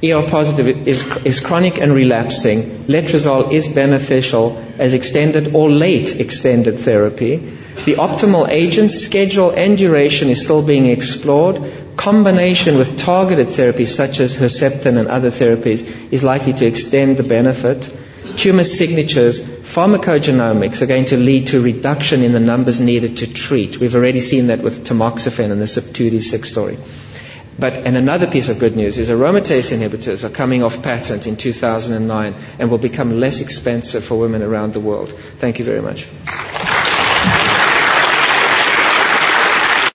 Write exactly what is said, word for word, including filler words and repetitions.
E R positive is, is chronic and relapsing. Letrozole is beneficial as extended or late extended therapy. The optimal agent, schedule, and duration is still being explored. Combination with targeted therapies such as Herceptin and other therapies is likely to extend the benefit. Tumor signatures, pharmacogenomics are going to lead to reduction in the numbers needed to treat. We've already seen that with tamoxifen and the Sub-two D six story. But, and another piece of good news is aromatase inhibitors are coming off patent in two thousand nine and will become less expensive for women around the world. Thank you very much.